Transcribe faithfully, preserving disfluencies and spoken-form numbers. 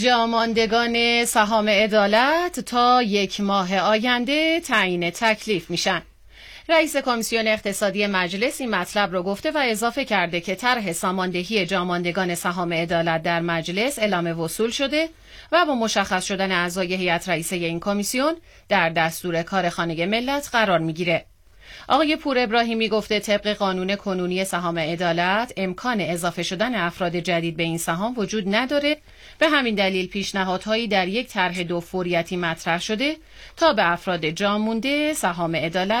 جاماندگان سهام عدالت تا یک ماه آینده تعیین تکلیف میشن. رئیس کمیسیون اقتصادی مجلس این مطلب رو گفته و اضافه کرده که طرح ساماندهی جاماندگان سهام عدالت در مجلس اعلام وصول شده و با مشخص شدن اعضای هیئت رئیسه این کمیسیون در دستور کار خانه ملت قرار میگیره. آقای پور ابراهیمی گفته طبق قانون کنونی سهام عدالت امکان اضافه شدن افراد جدید به این سهام وجود نداره، به همین دلیل پیشنهادهایی در یک طرح دو فوریتی مطرح شده تا به افراد جا مونده سهام عدالت